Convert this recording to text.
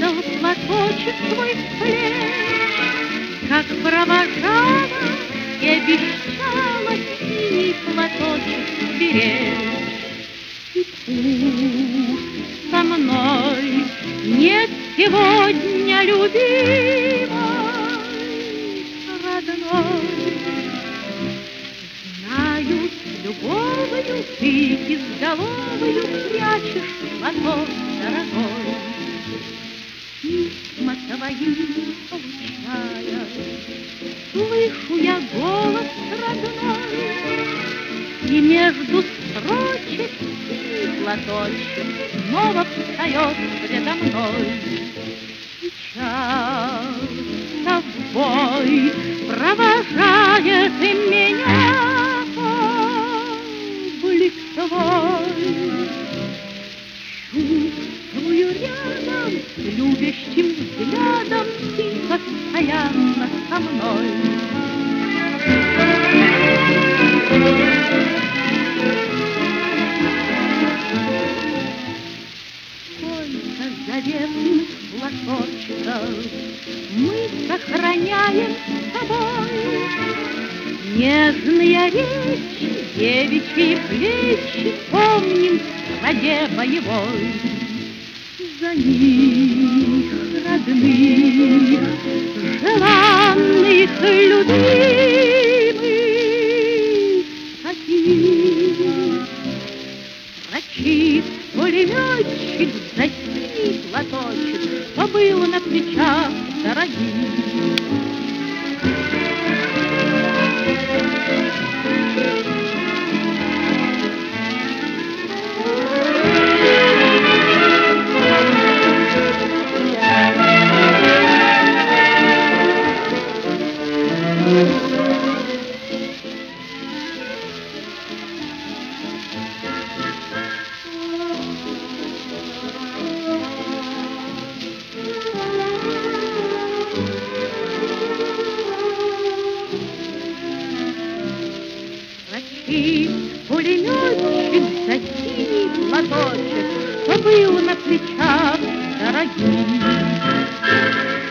падал платочек свой в плечи, как провожала и обещала синий платочек беречь. И пусть со мной нет сегодня любимой, родной, знаю, с любовью ты изголовью прячешь платок дорогой. Письма твои получая, слышу я голос родной, и между строчек синий платочек снова встает предо мной. Сейчас тобой провожает меня облик твой. Чувствую рядом с любящим взглядом ты постоянно со мной. Сколько заветных платочков мы сохраняем с тобой, нежные речи, девичьи плечи помним в стране боевой. За них, родных, желанных, любимых, таких рачит пулеметчик за синий платочек, что был на плечах дорогих. И пулеметчик за синий платочек, что был на плечах дорогих.